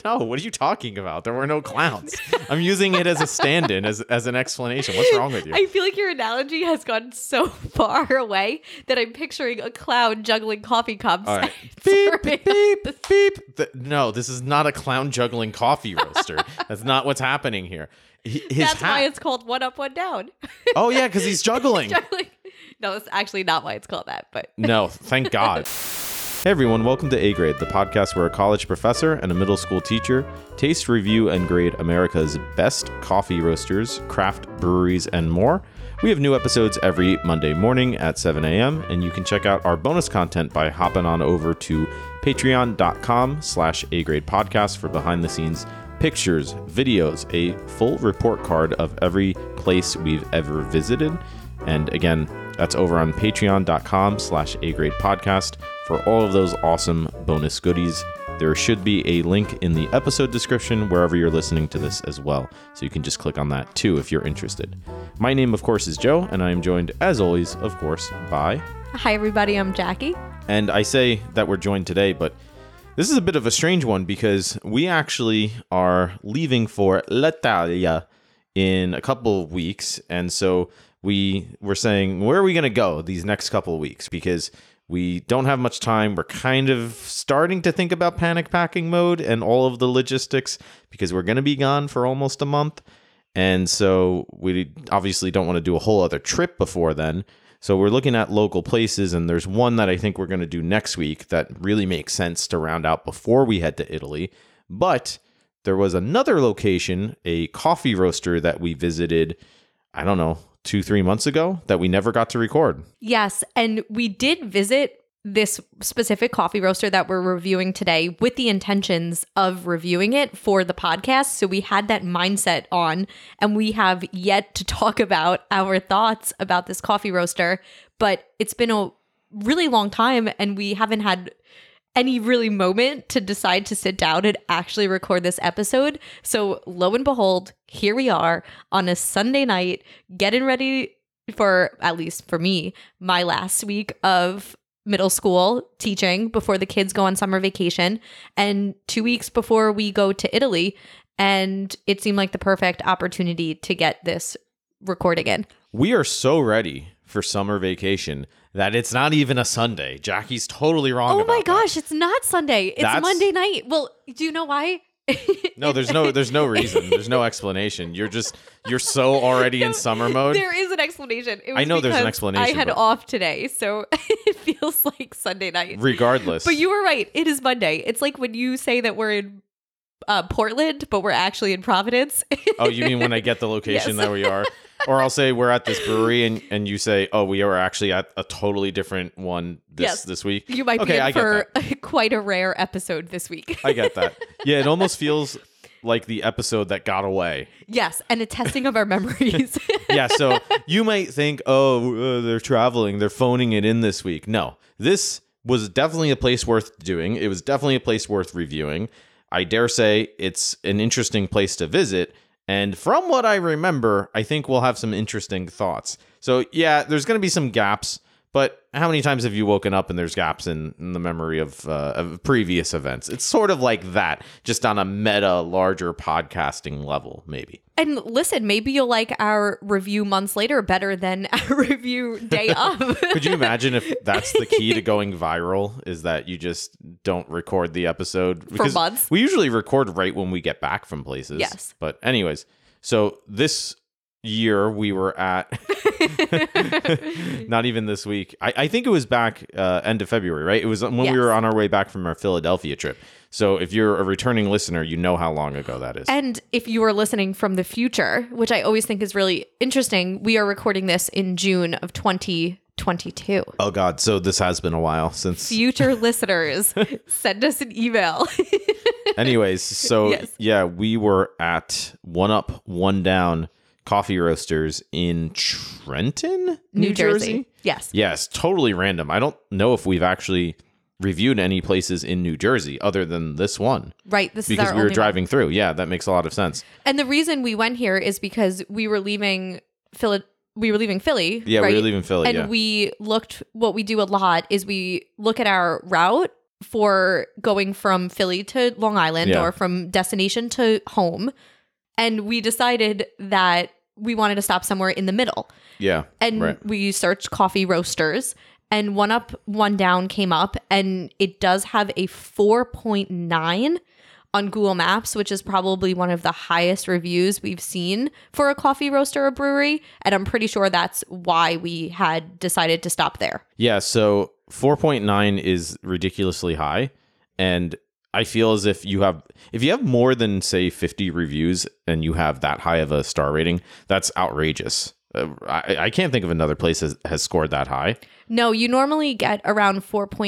No, what are you talking about? There were no clowns. I'm using it as a stand-in, as an explanation. What's wrong with you? I feel like your analogy has gone so far away that I'm picturing a clown juggling coffee cups. All right. Beep, beep, beep. No, this is not a clown juggling coffee roaster. That's not what's happening here. That's why it's called One Up, One Down. Oh, yeah, because he's juggling. No, that's actually not why it's called that. But no, thank God. Hey everyone, welcome to A Grade, the podcast where a college professor and a middle school teacher taste, review, and grade America's best coffee roasters, craft breweries, and more. We have new episodes every Monday morning at 7 a.m., and you can check out our bonus content by hopping on over to patreon.com/agradepodcast for behind-the-scenes pictures, videos, a full report card of every place we've ever visited. And again, that's over on patreon.com/agradepodcast for all of those awesome bonus goodies. There should be a link in the episode description wherever you're listening to this as well. So you can just click on that too if you're interested. My name, of course, is Joe, and I am joined, as always, of course, by... Hi, everybody. I'm Jackie. And I say that we're joined today, but this is a bit of a strange one because we actually are leaving for l'Italia in a couple of weeks. And so we were saying, where are we going to go these next couple of weeks? Because we don't have much time. We're kind of starting to think about panic packing mode and all of the logistics because we're going to be gone for almost a month. And so we obviously don't want to do a whole other trip before then. So we're looking at local places, and there's one that I think we're going to do next week that really makes sense to round out before we head to Italy. But there was another location, a coffee roaster that we visited, I don't know, 2-3 months ago that we never got to record. Yes, and we did visit this specific coffee roaster that we're reviewing today with the intentions of reviewing it for the podcast. So we had that mindset on, and we have yet to talk about our thoughts about this coffee roaster, but it's been a really long time and we haven't had any really moment to decide to sit down and actually record this episode. So lo and behold, here we are on a Sunday night, getting ready for, at least for me, my last week of middle school teaching before the kids go on summer vacation, and 2 weeks before we go to Italy. And it seemed like the perfect opportunity to get this recording in. We are so ready for summer vacation that it's not even a Sunday. Jackie's totally wrong about that. Oh my gosh, it's not Sunday. It's Monday night. Well, do you know why? No, there's no reason. There's no explanation. You're so already in summer mode. There is an explanation. I know there's an explanation. I had off today, so it feels like Sunday night. Regardless. But you were right. It is Monday. It's like when you say that we're in Portland, but we're actually in Providence. Oh, you mean when I get the location Yes. that we are? Or I'll say we're at this brewery and you say, oh, we are actually at a totally different one this week. You might be in for quite a rare episode this week. I get that. Yeah, it almost feels like the episode that got away. Yes, and a testing of our memories. Yeah, so you might think, they're traveling, they're phoning it in this week. No, this was definitely a place worth doing. It was definitely a place worth reviewing. I dare say it's an interesting place to visit. And from what I remember, I think we'll have some interesting thoughts. So yeah, there's going to be some gaps, but how many times have you woken up and there's gaps in the memory of previous events? It's sort of like that, just on a meta, larger podcasting level, maybe. And listen, maybe you'll like our review months later better than our review day of. Could you imagine if that's the key to going viral, is that you just don't record the episode? Because for months. We usually record right when we get back from places. Yes. But anyways, so this year we were at, not even this week. I think it was back end of February, right? It was when we were on our way back from our Philadelphia trip. So if you're a returning listener, you know how long ago that is. And if you are listening from the future, which I always think is really interesting, we are recording this in June of 2022. Oh God, so this has been a while since. Future listeners, send us an email. Anyways, so Yes. Yeah, we were at One Up, One Down Coffee Roasters in Trenton, New Jersey. Yes, totally random. I don't know if we've actually reviewed any places in New Jersey other than this one. Right. This because is our we were only driving through. Yeah, that makes a lot of sense. And the reason we went here is because we were leaving Philly. Yeah, right? we were leaving Philly. And yeah. we looked. What we do a lot is we look at our route for going from Philly to Long Island Yeah. or from destination to home. And we decided that we wanted to stop somewhere in the middle. Yeah. And right. we searched coffee roasters, and One Up, One Down came up, and it does have a 4.9 on Google Maps, which is probably one of the highest reviews we've seen for a coffee roaster or brewery. And I'm pretty sure that's why we had decided to stop there. Yeah, so 4.9 is ridiculously high, and I feel as if you have more than say 50 reviews and you have that high of a star rating, that's outrageous. I can't think of another place that has scored that high. No, you normally get around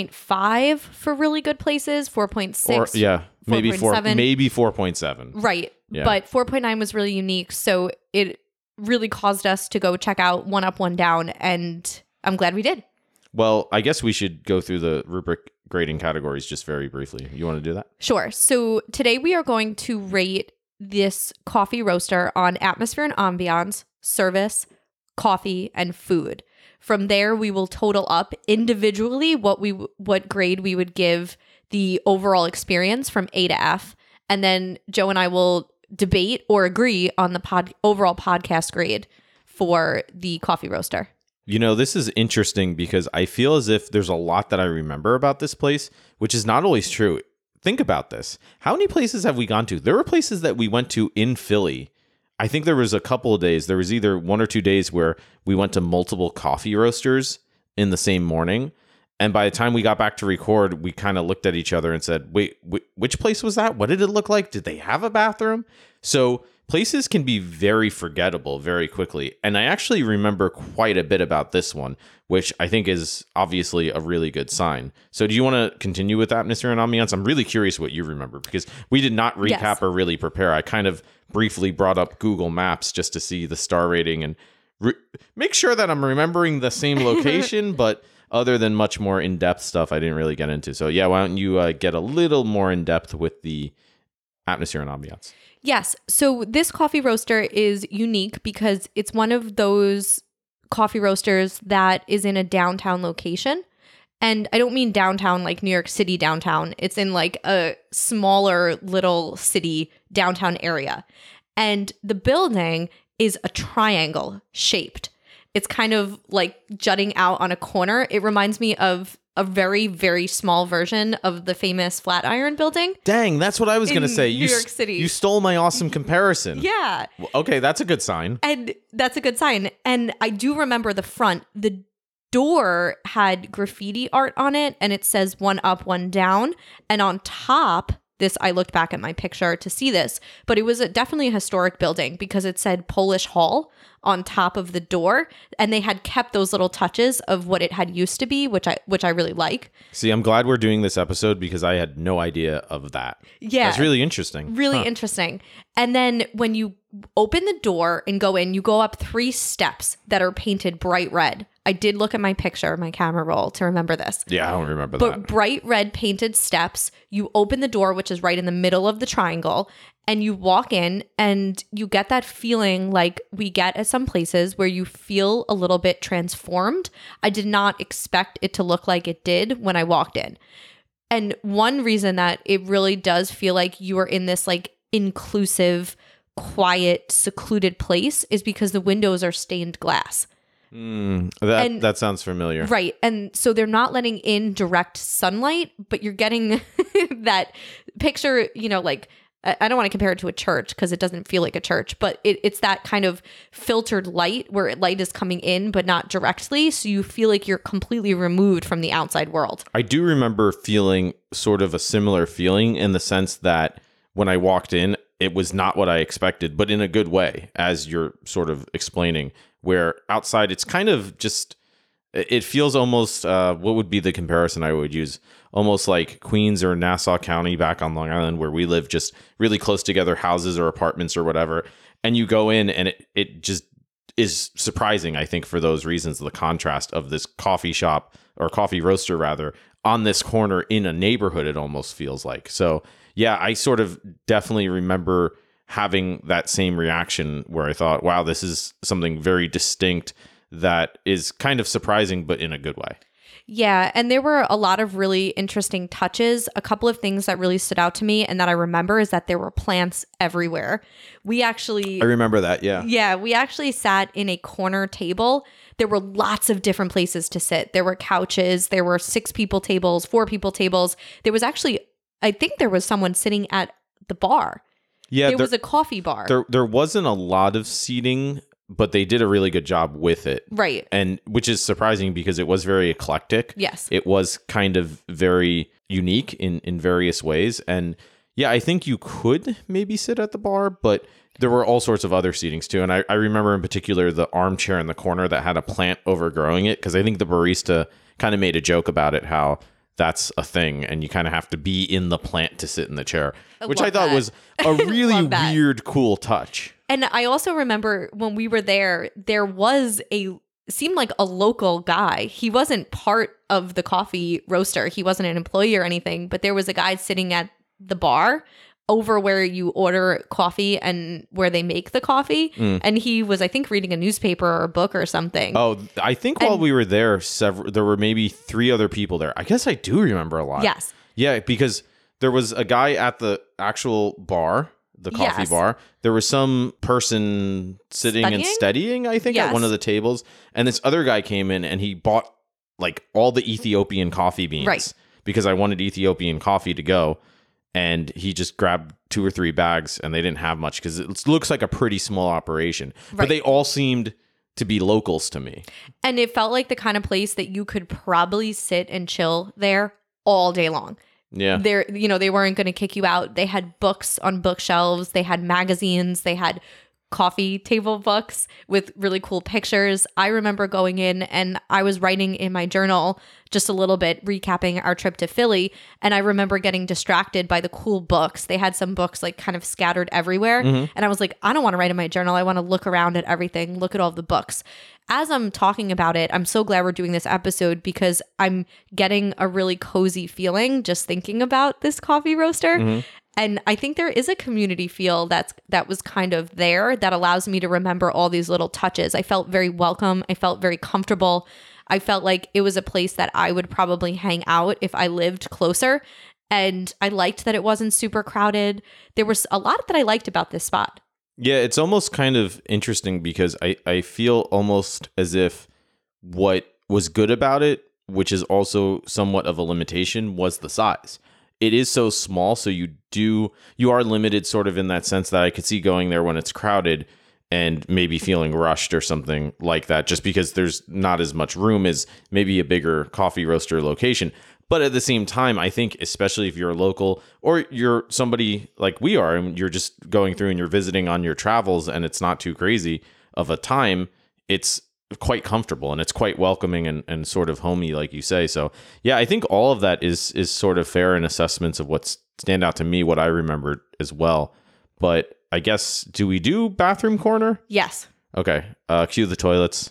4.5 for really good places, 4.6. Or maybe 4.7. maybe 4.7. Right. Yeah. But 4.9 was really unique, so it really caused us to go check out One Up, One Down, and I'm glad we did. Well, I guess we should go through the rubric grading categories just very briefly. You want to do that? Sure. So today we are going to rate this coffee roaster on atmosphere and ambiance, service, coffee, and food. From there, we will total up individually what grade we would give the overall experience from A to F. And then Joe and I will debate or agree on the overall podcast grade for the coffee roaster. You know, this is interesting because I feel as if there's a lot that I remember about this place, which is not always true. Think about this. How many places have we gone to? There were places that we went to in Philly. I think there was a couple of days. There was either 1 or 2 days where we went to multiple coffee roasters in the same morning. And by the time we got back to record, we kind of looked at each other and said, wait, which place was that? What did it look like? Did they have a bathroom? So places can be very forgettable very quickly. And I actually remember quite a bit about this one, which I think is obviously a really good sign. So do you want to continue with atmosphere and ambiance? I'm really curious what you remember because we did not recap Yes. or really prepare. I kind of briefly brought up Google Maps just to see the star rating and make sure that I'm remembering the same location, but other than much more in-depth stuff, I didn't really get into. So yeah, why don't you get a little more in-depth with the atmosphere and ambiance? Yes. So this coffee roaster is unique because it's one of those coffee roasters that is in a downtown location. And I don't mean downtown like New York City downtown. It's in like a smaller little city downtown area. And the building is a triangle shaped. It's kind of like jutting out on a corner. It reminds me of a very, very small version of the famous Flatiron building. Dang, that's what I was going to In say. New York City. You stole my awesome comparison. Yeah. Well, okay, that's a good sign. And that's a good sign. And I do remember the front. The door had graffiti art on it, and it says One Up, One Down. And on top, I looked back at my picture to see this, but it was definitely a historic building because it said Polish Hall on top of the door, and they had kept those little touches of what it had used to be, which I really like. See, I'm glad we're doing this episode because I had no idea of that. Yeah. That's really interesting. Really interesting. And then when you open the door and go in, you go up 3 steps that are painted bright red. I did look at my picture, my camera roll, to remember this. Yeah, I don't remember But that. bright red painted steps. You open the door, which is right in the middle of the triangle, and you walk in and you get that feeling like we get at some places where you feel a little bit transformed. I did not expect it to look like it did when I walked in. And one reason that it really does feel like you are in this like inclusive, quiet, secluded place is because the windows are stained glass. That sounds familiar. Right. And so they're not letting in direct sunlight, but you're getting that picture, like, I don't want to compare it to a church because it doesn't feel like a church, but it's that kind of filtered light where light is coming in, but not directly. So you feel like you're completely removed from the outside world. I do remember feeling sort of a similar feeling in the sense that when I walked in, it was not what I expected, but in a good way, as you're sort of explaining, where outside it's kind of just, it feels almost, what would be the comparison I would use? Almost like Queens or Nassau County back on Long Island where we live, just really close together houses or apartments or whatever. And you go in and it just is surprising, I think, for those reasons, the contrast of this coffee shop or coffee roaster rather on this corner in a neighborhood, it almost feels like. So yeah, I sort of definitely remember having that same reaction where I thought, wow, this is something very distinct that is kind of surprising, but in a good way. Yeah, and there were a lot of really interesting touches. A couple of things that really stood out to me and that I remember is that there were plants everywhere. I remember that, yeah. Yeah, we actually sat in a corner table. There were lots of different places to sit. There were couches, there were 6 people tables, 4 people tables. There was actually, I think there was someone sitting at the bar. Yeah, there was a coffee bar. There wasn't a lot of seating, but they did a really good job with it. Right. And which is surprising because it was very eclectic. Yes. It was kind of very unique in various ways. And yeah, I think you could maybe sit at the bar, but there were all sorts of other seatings too. And I remember in particular the armchair in the corner that had a plant overgrowing it, because I think the barista kind of made a joke about it, how that's a thing and you kind of have to be in the plant to sit in the chair, which I thought was a really weird, cool touch. And I also remember when we were there was seemed like a local guy. He wasn't part of the coffee roaster. He wasn't an employee or anything, but there was a guy sitting at the bar over where you order coffee and where they make the coffee. And he was, I think, reading a newspaper or a book or something. Oh, I think while we were there, there were maybe 3 other people there. I guess I do remember a lot. Yes. Yeah, because there was a guy at the actual bar, the coffee bar. There was some person sitting and studying, I think, at one of the tables. And this other guy came in and he bought like all the Ethiopian coffee beans. Right. Because I wanted Ethiopian coffee to go. And he just grabbed 2 or 3 bags and they didn't have much because it looks like a pretty small operation. Right. But they all seemed to be locals to me. And it felt like the kind of place that you could probably sit and chill there all day long. Yeah. They weren't going to kick you out. They had books on bookshelves. They had magazines. They had coffee table books with really cool pictures. I remember going in and I was writing in my journal just a little bit, recapping our trip to Philly. And I remember getting distracted by the cool books. They had some books like kind of scattered everywhere. Mm-hmm. And I was like, I don't want to write in my journal. I want to look around at everything, look at all the books. As I'm talking about it, I'm so glad we're doing this episode because I'm getting a really cozy feeling just thinking about this coffee roaster. Mm-hmm. And I think there is a community feel that was kind of there that allows me to remember all these little touches. I felt very welcome. I felt very comfortable. I felt like it was a place that I would probably hang out if I lived closer. And I liked that it wasn't super crowded. There was a lot that I liked about this spot. Yeah, it's almost kind of interesting because I feel almost as if what was good about it, which is also somewhat of a limitation, was the size. It is so small, so you are limited sort of in that sense that I could see going there when it's crowded and maybe feeling rushed or something like that, just because there's not as much room as maybe a bigger coffee roaster location. But at the same time, I think especially if you're a local or you're somebody like we are and you're just going through and you're visiting on your travels and it's not too crazy of a time, it's quite comfortable and it's quite welcoming and sort of homey, like you say. So yeah, I think all of that is sort of fair in assessments of what stand out to me, what I remembered as well. But I guess, do we do bathroom corner? Yes. Okay. Cue the toilets.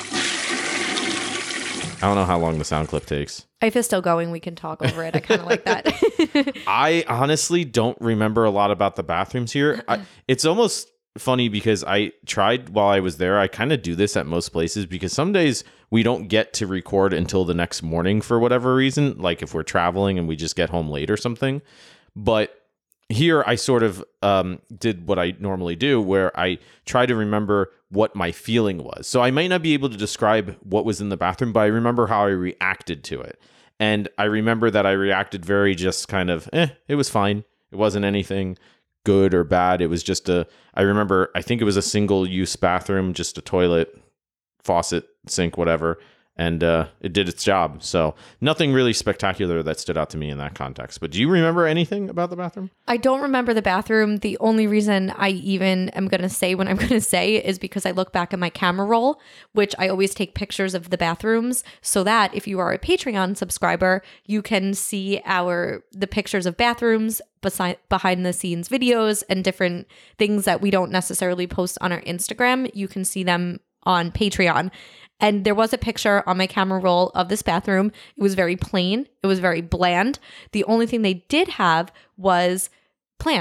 I don't know how long the sound clip takes. If it's still going, we can talk over it. I kind of like that. I honestly don't remember a lot about the bathrooms here. It's almost funny because I tried while I was there. I kind of do this at most places because some days we don't get to record until the next morning for whatever reason, like if we're traveling and we just get home late or something. But here I sort of did what I normally do, where I try to remember what my feeling was. So I might not be able to describe what was in the bathroom, but I remember how I reacted to it. And I remember that I reacted very just kind of, it was fine. It wasn't anything good or bad. It was just I remember, I think it was a single use bathroom, just a toilet, faucet, sink, whatever. And it did its job. So nothing really spectacular that stood out to me in that context. But do you remember anything about the bathroom? I don't remember the bathroom. The only reason I even am going to say what I'm going to say is because I look back at my camera roll, which I always take pictures of the bathrooms so that if you are a Patreon subscriber, you can see the pictures of bathrooms, behind the scenes videos, and different things that we don't necessarily post on our Instagram. You can see them on Patreon. And there was a picture on my camera roll of this bathroom. It was very plain. It was very bland. The only thing they did have was plants.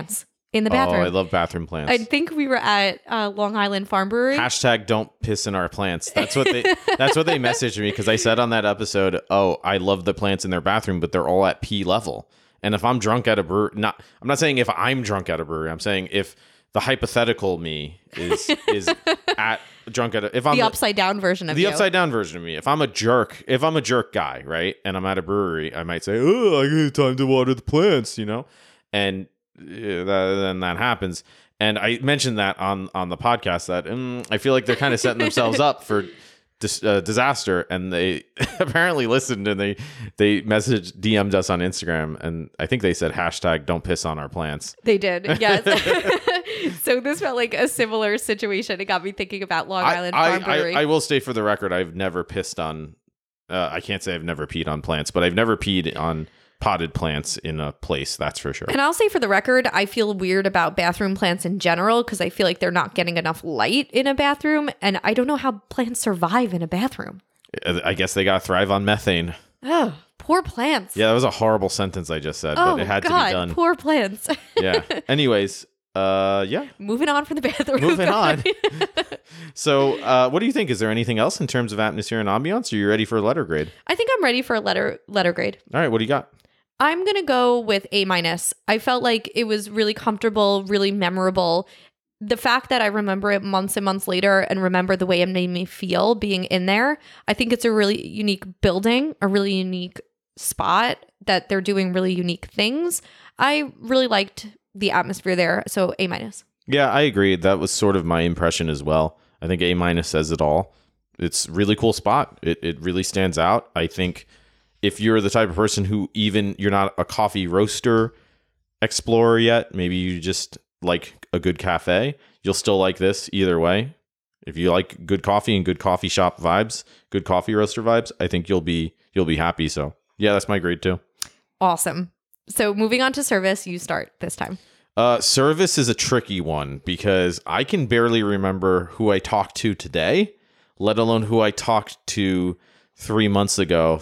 in the bathroom. Oh, I love bathroom plants. I think we were at Long Island Farm Brewery. Hashtag don't piss in our plants. That's what they messaged me, because I said on that episode, oh, I love the plants in their bathroom, but they're all at pee level. And if I'm drunk at a brewery, I'm not saying if I'm drunk at a brewery, I'm saying if the hypothetical me is at drunk at a, if I'm the upside down version of the you. upside down version of me. If I'm a jerk guy, right, and I'm at a brewery, I might say, oh, I got time to water the plants, and then that happens. And I mentioned that on the podcast that I feel like they're kind of setting themselves up for disaster, and they apparently listened, and they DM'd us on Instagram, and I think they said hashtag don't piss on our plants. They did, yes. So this felt like a similar situation. It got me thinking about Long Island Farm Brewery. I will state for the record, I've never pissed on I can't say I've never peed on plants, but I've never peed on potted plants in a place, that's for sure. And I'll say for the record, I feel weird about bathroom plants in general because I feel like they're not getting enough light in a bathroom, and I don't know how plants survive in a bathroom. I guess they gotta thrive on methane. Oh, poor plants. Yeah, that was a horrible sentence I just said, but it had to be done. Poor plants. Yeah. Anyways, yeah. Moving on from the bathroom. Moving on. So, what do you think? Is there anything else in terms of atmosphere and ambiance? Are you ready for a letter grade? I think I'm ready for a letter grade. All right, what do you got? I'm going to go with A-. I felt like it was really comfortable, really memorable. The fact that I remember it months and months later and remember the way it made me feel being in there, I think it's a really unique building, a really unique spot that they're doing really unique things. I really liked the atmosphere there. So A-. Yeah, I agree. That was sort of my impression as well. I think A- says it all. It's a really cool spot. It really stands out. I think if you're the type of person who you're not a coffee roaster explorer yet, maybe you just like a good cafe, you'll still like this either way. If you like good coffee and good coffee shop vibes, good coffee roaster vibes, I think you'll be happy. So yeah, that's my grade too. Awesome. So moving on to service, you start this time. Service is a tricky one because I can barely remember who I talked to today, let alone who I talked to 4 months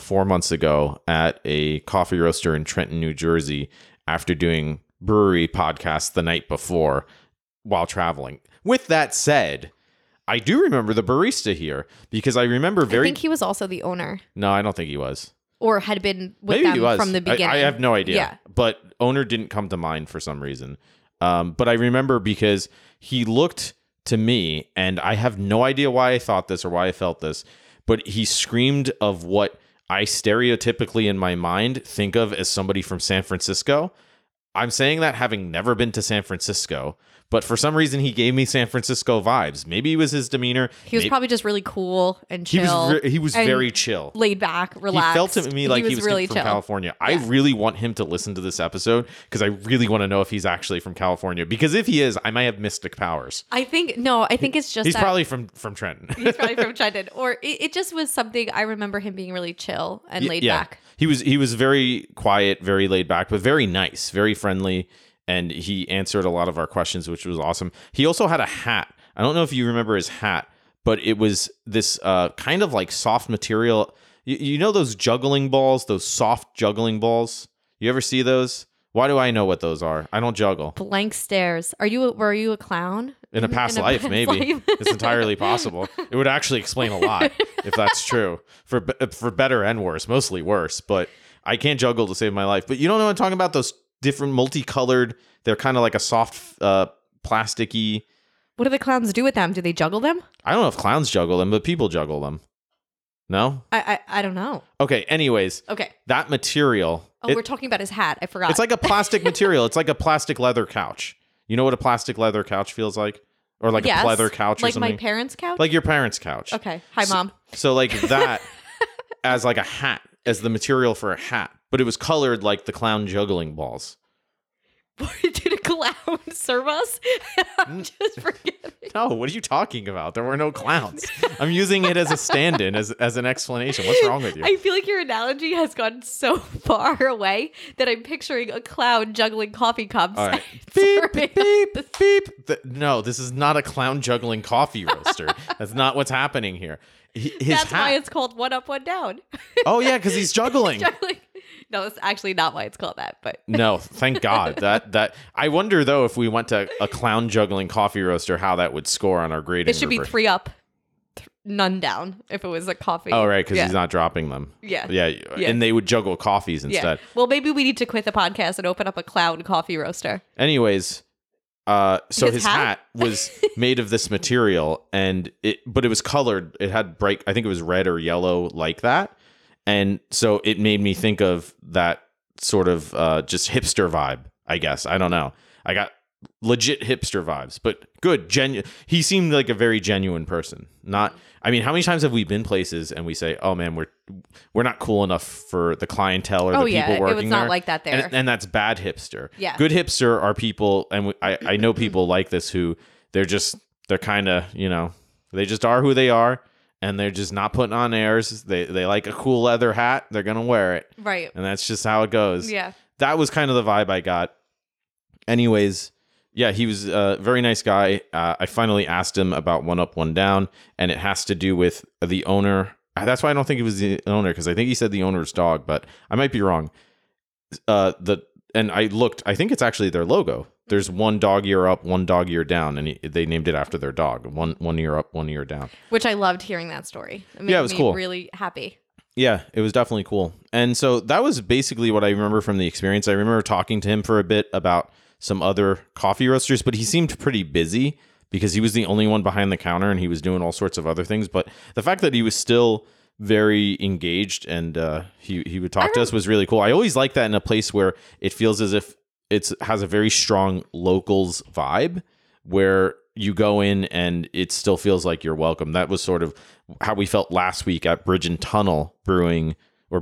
ago at a coffee roaster in Trenton, New Jersey, after doing brewery podcasts the night before while traveling. With that said, I do remember the barista here because I remember I think he was also the owner. No, I don't think he was. Or had been with Maybe them he was. from the beginning. I have no idea. Yeah. But owner didn't come to mind for some reason. But I remember because he looked to me, and I have no idea why I thought this or why I felt this, but he screamed of what I stereotypically in my mind think of as somebody from San Francisco. I'm saying that having never been to San Francisco, but for some reason he gave me San Francisco vibes. Maybe it was his demeanor. He was probably just really cool and chill. He was very chill. Laid back, relaxed. He felt to me like he was really from chill. California. Yeah. I really want him to listen to this episode because I really want to know if he's actually from California. Because if he is, I might have mystic powers. I think it's just he's probably from Trenton. He's probably from Trenton. Or it just was something, I remember him being really chill and laid back. He was very quiet, very laid back, but very nice, very friendly. And he answered a lot of our questions, which was awesome. He also had a hat. I don't know if you remember his hat, but it was this kind of like soft material. You know those juggling balls, those soft juggling balls? You ever see those? Why do I know what those are? I don't juggle. Blank stares. Were you a clown? In a past life, maybe. It's entirely possible. It would actually explain a lot if that's true. For better and worse, mostly worse. But I can't juggle to save my life. But you don't know what I'm talking about? Those different multicolored, they're kind of like a soft plasticky. What do the clowns do with them? Do they juggle them? I don't know if clowns juggle them, but people juggle them. No? I don't know. Okay, anyways. Okay. That material. Oh, we're talking about his hat. I forgot. It's like a plastic material. It's like a plastic leather couch. You know what a plastic leather couch feels like? Or like a pleather couch or something? Like my parents' couch? Like your parents' couch. Okay. Hi, Mom. So like that as like a hat, as the material for a hat. But it was colored like the clown juggling balls. Did a clown serve us? I'm just forgetting. No, what are you talking about? There were no clowns. I'm using it as a stand-in, as an explanation. What's wrong with you? I feel like your analogy has gone so far away that I'm picturing a clown juggling coffee cups. All right. Beep, beep, beep. No, this is not a clown juggling coffee roaster. That's not what's happening here. That's why it's called One Up, One Down. Oh, yeah, because he's juggling. No, that's actually not why it's called that. But no, thank God. That I wonder, though, if we went to a clown juggling coffee roaster, how that would score on our grading. It should be 3 up, none down if it was a coffee. Oh, right, because he's not dropping them. Yeah. And they would juggle coffees instead. Yeah. Well, maybe we need to quit the podcast and open up a clown coffee roaster. Anyways, so his hat was made of this material, but it was colored. It had bright, I think it was red or yellow like that. And so it made me think of that sort of just hipster vibe, I guess. I don't know. I got legit hipster vibes, but good. He seemed like a very genuine person. How many times have we been places and we say, oh man, we're not cool enough for the clientele or the people working there. It was not like that there. And that's bad hipster. Yeah. Good hipster are people, and I know people like this who they're kind of, they just are who they are. And they're just not putting on airs. They like a cool leather hat. They're going to wear it. Right. And that's just how it goes. Yeah. That was kind of the vibe I got. Anyways, yeah, he was a very nice guy. I finally asked him about One Up, One Down. And it has to do with the owner. That's why I don't think it was the owner, because I think he said the owner's dog, but I might be wrong. And I looked, I think it's actually their logo. There's one dog ear up, one dog ear down, and they named it after their dog. One ear up, one ear down. Which I loved hearing that story. It was me cool. Really happy. Yeah, it was definitely cool. And so that was basically what I remember from the experience. I remember talking to him for a bit about some other coffee roasters, but he seemed pretty busy because he was the only one behind the counter and he was doing all sorts of other things. But the fact that he was still very engaged and he would talk to us was really cool. I always like that in a place where it feels as if it has a very strong locals vibe, where you go in and it still feels like you're welcome. That was sort of how we felt last week at Bridge and Tunnel Brewery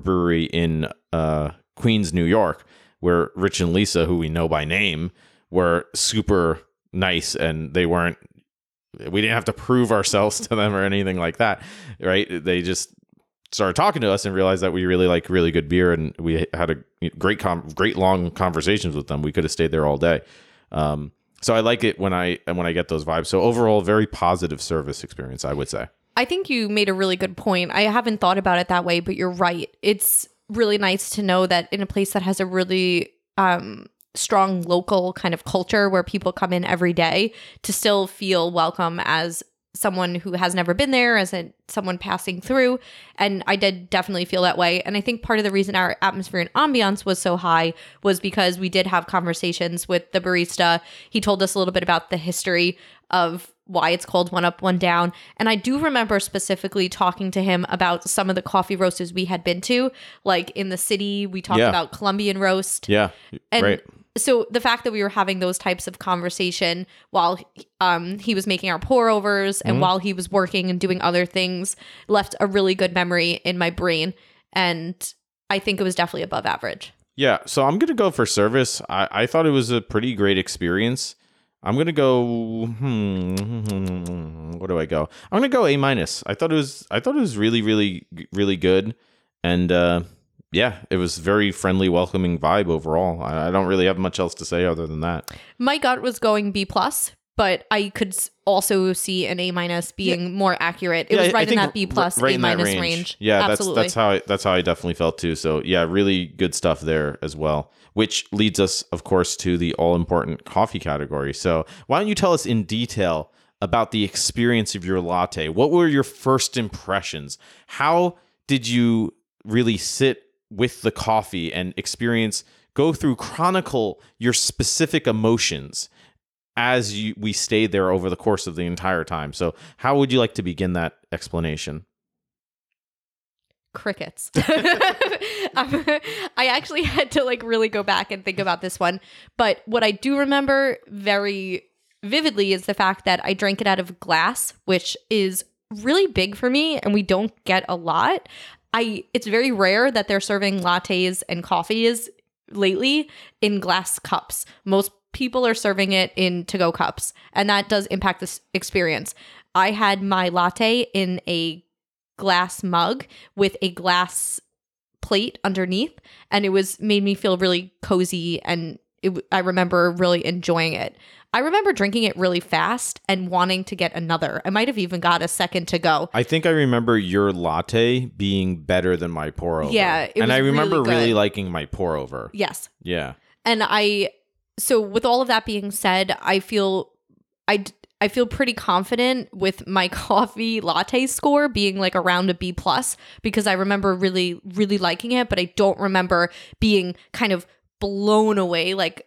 in Queens, New York, where Rich and Lisa, who we know by name, were super nice, and we didn't have to prove ourselves to them or anything like that, right? They just started talking to us and realized that we really like really good beer, and we had a great long conversations with them. We could have stayed there all day. So I like it when I get those vibes. So overall, very positive service experience, I would say. I think you made a really good point. I haven't thought about it that way, but you're right. It's really nice to know that in a place that has a really strong local kind of culture where people come in every day, to still feel welcome as someone who has never been there, as someone passing through. And I did definitely feel that way. And I think part of the reason our atmosphere and ambiance was so high was because we did have conversations with the barista. He told us a little bit about the history of why it's called One Up, One Down. And I do remember specifically talking to him about some of the coffee roasters we had been to. Like in the city, we talked about Colombian Roast. Yeah, and right. So the fact that we were having those types of conversation while he was making our pour overs and while he was working and doing other things left a really good memory in my brain. And I think it was definitely above average. Yeah. So I'm going to go for service. I thought it was a pretty great experience. I'm going to go, what do I go? I'm going to go A-. I thought it was really, really, really good. And, yeah, it was very friendly, welcoming vibe overall. I don't really have much else to say other than that. My gut was going B+, but I could also see an A- being more accurate. It was right in that B+, right A- range. Yeah, absolutely. That's how I definitely felt too. So yeah, really good stuff there as well. Which leads us, of course, to the all-important coffee category. So why don't you tell us in detail about the experience of your latte? What were your first impressions? How did you really sit with the coffee and chronicle your specific emotions as we stayed there over the course of the entire time? So how would you like to begin that explanation? Crickets. I actually had to really go back and think about this one. But what I do remember very vividly is the fact that I drank it out of glass, which is really big for me and we don't get a lot. It's very rare that they're serving lattes and coffees lately in glass cups. Most people are serving it in to-go cups, and that does impact this experience. I had my latte in a glass mug with a glass plate underneath, and it made me feel really cozy, and I remember really enjoying it. I remember drinking it really fast and wanting to get another. I might have even got a second to go. I think I remember your latte being better than my pour over. Yeah, it was I remember really really good. liking my pour over. Yes. Yeah. And so with all of that being said, I feel pretty confident with my coffee latte score being like around a B+, because I remember really, really liking it, but I don't remember being kind of blown away like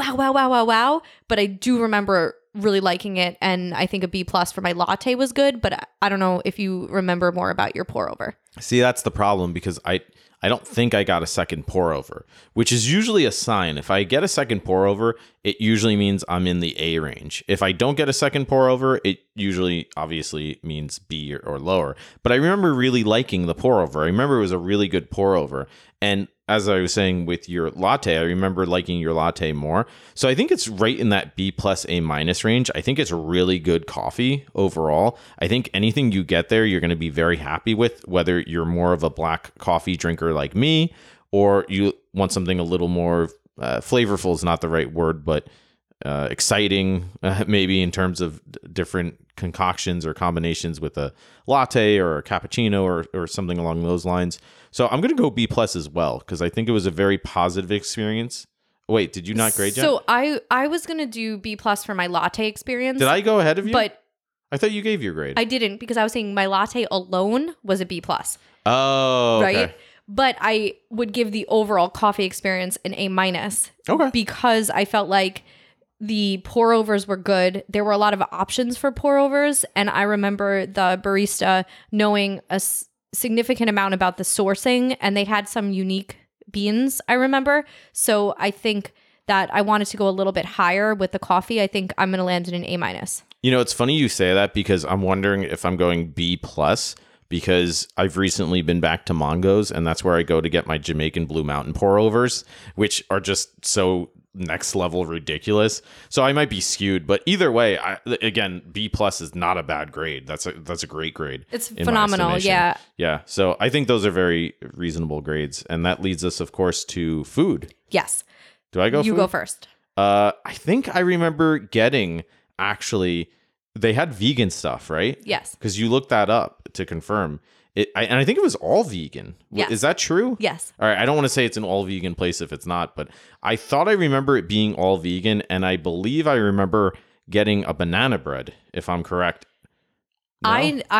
wow. But I do remember really liking it, and I think a B+ for my latte was good, but I don't know if you remember more about your pour over. See, that's the problem, because I don't think I got a second pour over, which is usually a sign. If I get a second pour over, it usually means I'm in the A range. If I don't get a second pour over, it usually obviously means B or lower. But I remember really liking the pour over. I remember it was a really good pour over. And as I was saying with your latte, I remember liking your latte more. So I think it's right in that B+ A- range. I think it's really good coffee overall. I think anything you get there, you're going to be very happy with, whether you're more of a black coffee drinker like me, or you want something a little more flavorful is not the right word, but exciting, maybe in terms of different concoctions or combinations with a latte or a cappuccino or something along those lines. So I'm going to go B+ as well, because I think it was a very positive experience. Wait, did you not grade yet? So I was going to do B+ for my latte experience. Did I go ahead of you? But I thought you gave your grade. I didn't, because I was saying my latte alone was a B+. Oh, okay. Right? But I would give the overall coffee experience an A-, Okay. because I felt like the pour overs were good. There were a lot of options for pour overs, and I remember the barista knowing a significant amount about the sourcing, and they had some unique beans, I remember. So I think that I wanted to go a little bit higher with the coffee. I think I'm going to land in an A-. You know, it's funny you say that, because I'm wondering if I'm going B+, because I've recently been back to Mongo's, and that's where I go to get my Jamaican Blue Mountain pour overs, which are just so next level ridiculous. So I might be skewed, but either way, again, B+ is not a bad grade. That's a great grade. It's in my phenomenal. estimation. Yeah. Yeah. So I think those are very reasonable grades, and that leads us, of course, to food. Yes. Do I go? You food? go first. I think I remember getting, actually, they had vegan stuff, right? Yes. Because you looked that up to confirm. And I think it was all vegan. Yes. Is that true? Yes. All right. I don't want to say it's an all vegan place if it's not, but I thought I remember it being all vegan, and I believe I remember getting a banana bread, if I'm correct. No?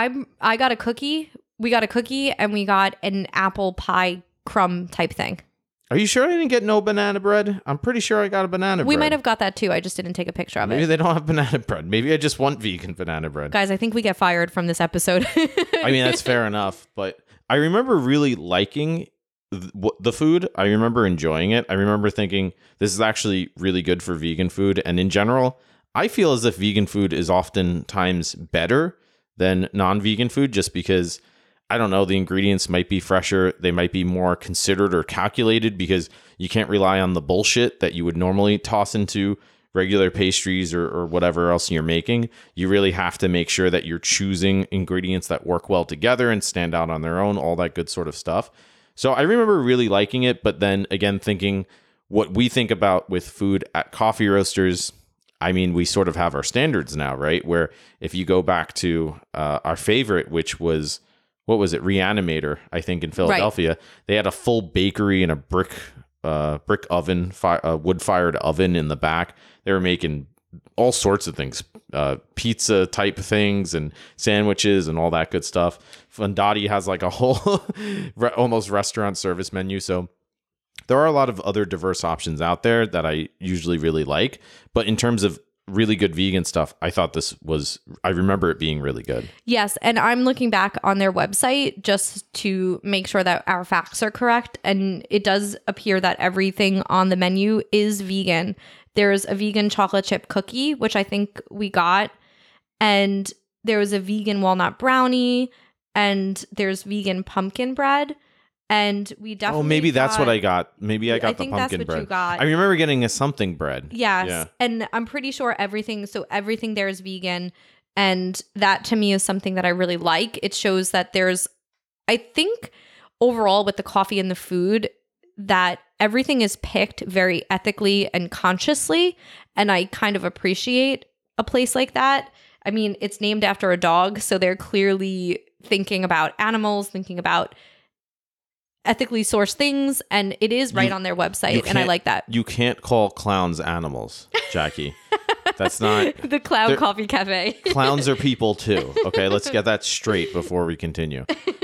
I got a cookie. We got a cookie, and we got an apple pie crumb type thing. Are you sure I didn't get no banana bread? I'm pretty sure I got a banana bread. We might have got that too. I just didn't take a picture of Maybe it. they don't have banana bread. Maybe I just want vegan banana bread. Guys, I think we get fired from this episode. I mean, that's fair enough. But I remember really liking the food. I remember enjoying it. I remember thinking this is actually really good for vegan food. And in general, I feel as if vegan food is oftentimes better than non-vegan food, just because, I don't know, the ingredients might be fresher. They might be more considered or calculated, because you can't rely on the bullshit that you would normally toss into regular pastries or whatever else you're making. You really have to make sure that you're choosing ingredients that work well together and stand out on their own, all that good sort of stuff. So I remember really liking it, but then again, thinking what we think about with food at Coffee Roasters, I mean, we sort of have our standards now, right? Where if you go back to our favorite, which was, what was it? Reanimator, I think, in Philadelphia. Right. They had a full bakery and a brick oven, wood-fired oven in the back. They were making all sorts of things, pizza type things and sandwiches and all that good stuff. Fondati has like a whole almost restaurant service menu. So there are a lot of other diverse options out there that I usually really like. But in terms of really good vegan stuff, I thought I remember it being really good. Yes, and I'm looking back on their website just to make sure that our facts are correct, and it does appear that everything on the menu is vegan. There's a vegan chocolate chip cookie, which I think we got, and there was a vegan walnut brownie, and there's vegan pumpkin bread. And we definitely maybe that's what got- I got. Maybe I got the think that's pumpkin what bread. you got. I remember getting a something bread. Yes. Yeah. And I'm pretty sure everything there is vegan. And that to me is something that I really like. It shows that I think overall with the coffee and the food, that everything is picked very ethically and consciously. And I kind of appreciate a place like that. I mean, it's named after a dog. So they're clearly thinking about animals, thinking about ethically sourced things. And it is right on their website. And I like that. You can't call clowns animals, Jackie. That's not... The Clown Coffee Cafe. Clowns are people too. Okay, let's get that straight before we continue.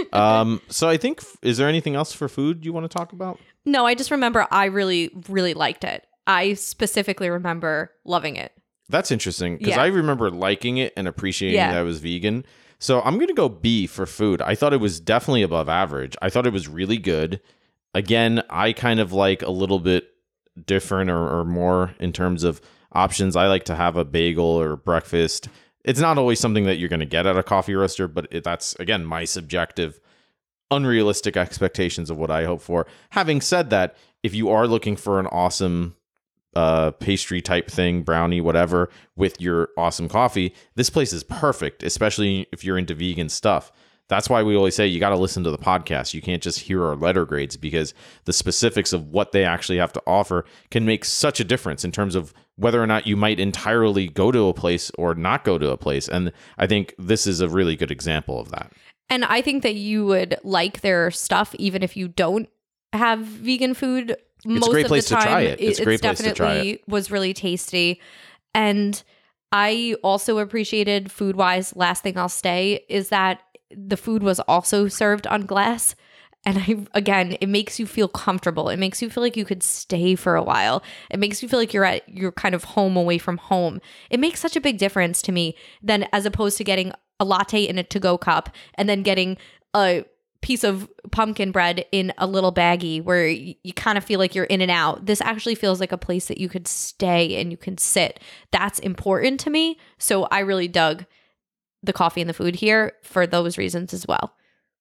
So I think, is there anything else for food you want to talk about? No, I just remember I really, really liked it. I specifically remember loving it. That's interesting because Yeah. I remember liking it and appreciating Yeah. that it was vegan. So I'm going to go B for food. I thought it was definitely above average. I thought it was really good. Again, I kind of like a little bit different or more in terms of options. I like to have a bagel or breakfast. It's not always something that you're going to get at a coffee roaster, but that's, again, my subjective, unrealistic expectations of what I hope for. Having said that, if you are looking for an awesome pastry type thing, brownie, whatever, with your awesome coffee, this place is perfect, especially if you're into vegan stuff. That's why we always say you got to listen to the podcast. You can't just hear our letter grades, because the specifics of what they actually have to offer can make such a difference in terms of whether or not you might entirely go to a place or not go to a place. And I think this is a really good example of that. And I think that you would like their stuff even if you don't have vegan food. Most a great of place the time, to try it. It's a great place to try definitely was really tasty. And I also appreciated food-wise, last thing I'll say, is that the food was also served on glass. And again, it makes you feel comfortable. It makes you feel like you could stay for a while. It makes you feel like you're kind of home away from home. It makes such a big difference to me than as opposed to getting a latte in a to-go cup and then getting a piece of pumpkin bread in a little baggie where you kind of feel like you're in and out. This actually feels like a place that you could stay and you can sit. That's important to me. So I really dug the coffee and the food here for those reasons as well.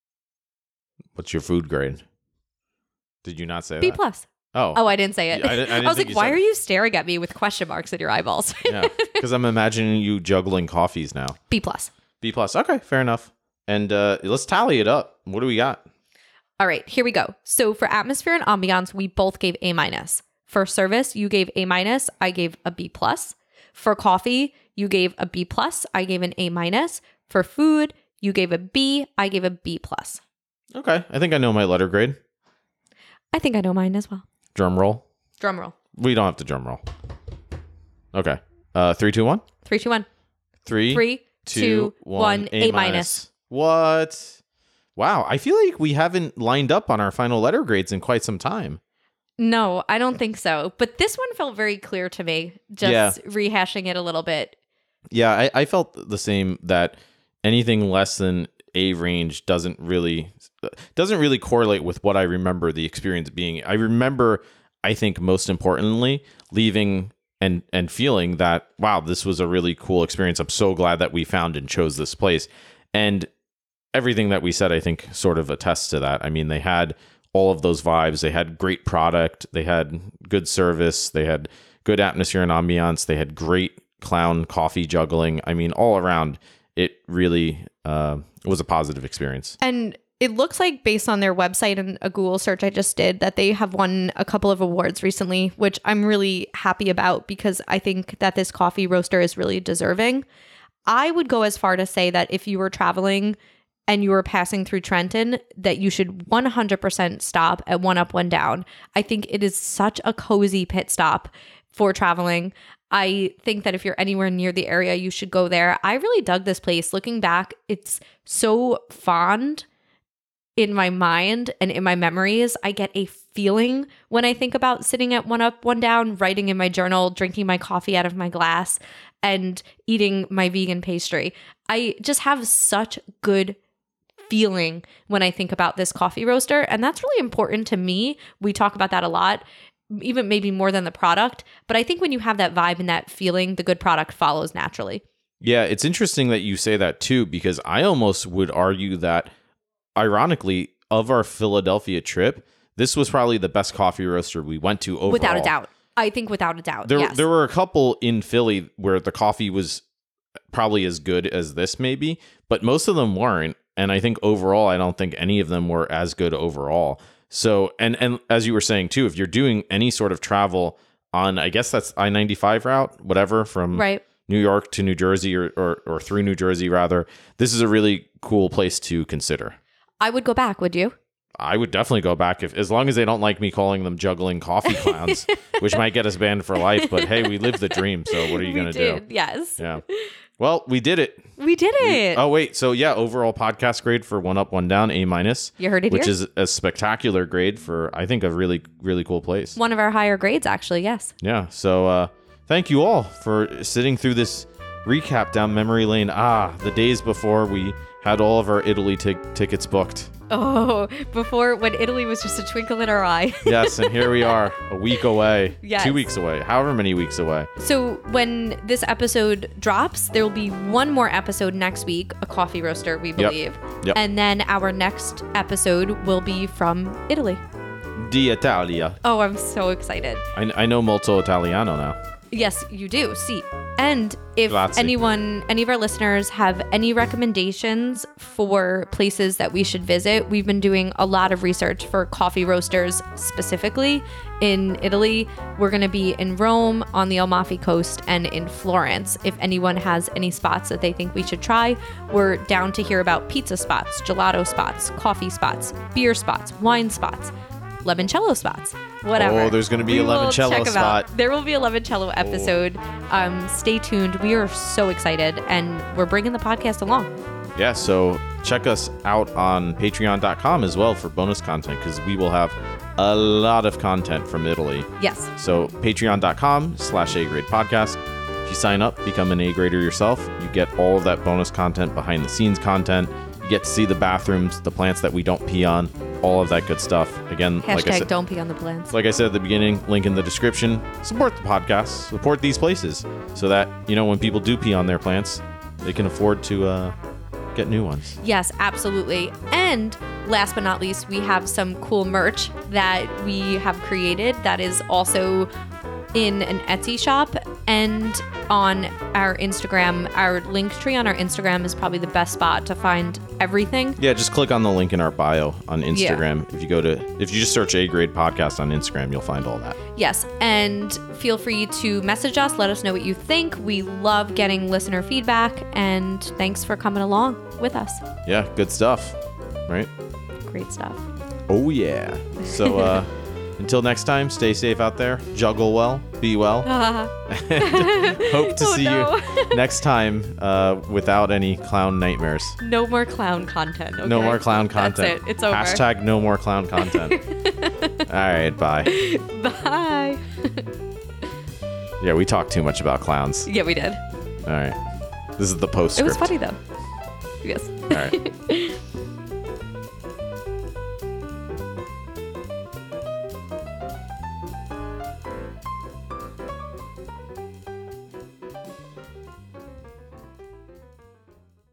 What's your food grade? Did you not say B that? plus. Oh, I didn't say it. I didn't I was think like, you why said are it. you staring at me with question marks in your eyeballs? Yeah, because I'm imagining you juggling coffees now. B plus. B plus. Okay, fair enough. And let's tally it up. What do we got? All right, here we go. So for atmosphere and ambiance, we both gave A minus. For service, you gave A minus. I gave a B plus. For coffee, you gave a B plus. I gave an A minus. For food, you gave a B. I gave a B plus. Okay, I think I know my letter grade. I think I know mine as well. Drum roll. Drum roll. We don't have to drum roll. Okay. 3, 2, 1. 3, 2, 1. 3, 3, 2, 1. A minus. What? Wow, I feel like we haven't lined up on our final letter grades in quite some time. No, I don't think so. But this one felt very clear to me, just rehashing it a little bit. Yeah, I felt the same, that anything less than A range doesn't really correlate with what I remember the experience being. I remember, I think most importantly, leaving and feeling that, wow, this was a really cool experience. I'm so glad that we found and chose this place. And everything that we said, I think, sort of attests to that. I mean, they had all of those vibes. They had great product. They had good service. They had good atmosphere and ambiance. They had great clown coffee juggling. I mean, all around, it really was a positive experience. And it looks like, based on their website and a Google search I just did, that they have won a couple of awards recently, which I'm really happy about because I think that this coffee roaster is really deserving. I would go as far to say that if you were traveling and you were passing through Trenton, that you should 100% stop at One Up, One Down. I think it is such a cozy pit stop for traveling. I think that if you're anywhere near the area, you should go there. I really dug this place. Looking back, it's so fond in my mind and in my memories. I get a feeling when I think about sitting at One Up, One Down, writing in my journal, drinking my coffee out of my glass, and eating my vegan pastry. I just have such good feeling when I think about this coffee roaster. And that's really important to me. We talk about that a lot, even maybe more than the product. But I think when you have that vibe and that feeling, the good product follows naturally. Yeah, it's interesting that you say that too, because I almost would argue that, ironically, of our Philadelphia trip, this was probably the best coffee roaster we went to overall. Without a doubt. I think without a doubt. Yes. There were a couple in Philly where the coffee was probably as good as this maybe, but most of them weren't. And I think overall, I don't think any of them were as good overall. So, and as you were saying too, if you're doing any sort of travel on, I guess that's I-95 route, whatever, from New York to New Jersey or through New Jersey rather, this is a really cool place to consider. I would go back, would you? I would definitely go back as long as they don't like me calling them juggling coffee clowns, which might get us banned for life. But hey, we lived the dream. So what are you going to do? Yes. Yeah. Well, we did it. We did it. Oh, wait. So yeah, overall podcast grade for One Up, One Down, A-. You heard it which here? is a spectacular grade for, I think, a really, really cool place. One of our higher grades, actually. Yes. Yeah. So thank you all for sitting through this recap down memory lane. The days before we had all of our Italy tickets booked. Oh, before when Italy was just a twinkle in our eye. Yes, and here we are, a week away, Yes. 2 weeks away, however many weeks away. So when this episode drops, there will be one more episode next week, a coffee roaster, we believe. Yep. And then our next episode will be from Italy. D'Italia. Oh, I'm so excited. I know molto Italiano now. Yes, you do. See. And if Grazie. any of our listeners have any recommendations for places that we should visit, we've been doing a lot of research for coffee roasters specifically in Italy. We're going to be in Rome, on the Amalfi Coast, and in Florence. If anyone has any spots that they think we should try, we're down to hear about pizza spots, gelato spots, coffee spots, beer spots, wine spots, limoncello spots, whatever. Oh, there's going to be a limoncello spot. There will be a limoncello episode. Stay tuned. We are so excited, and we're bringing the podcast along. Yeah, so check us out on patreon.com as well for bonus content, because we will have a lot of content from Italy. Yes. So patreon.com/A-Grade Podcast. If you sign up, become an A-Grader yourself, you get all of that bonus content, behind the scenes content. You get to see the bathrooms, the plants that we don't pee on, all of that good stuff. Again, like I Hashtag said, don't pee on the plants. like I said at the beginning, link in the description. Support the podcast, support these places, so that, you know, when people do pee on their plants, they can afford to get new ones. Yes, absolutely. And last but not least, we have some cool merch that we have created that is also in an Etsy shop and on our Instagram. Our link tree on our Instagram is probably the best spot to find everything. Yeah, just click on the link in our bio on Instagram. If you just search A-Grade Podcast on Instagram, you'll find all that. Yes, and feel free to message us, let us know what you think. We love getting listener feedback, and thanks for coming along with us. Yeah, good stuff, right? Great stuff. Oh yeah. So until next time, stay safe out there, juggle well, be well, and hope to see you next time without any clown nightmares. No more clown content. Okay? No more clown content. That's it. It's over. Hashtag no more clown content. All right, bye. Bye. Yeah, we talked too much about clowns. Yeah, we did. All right. This is the It postscript. was funny though. Yes. All right.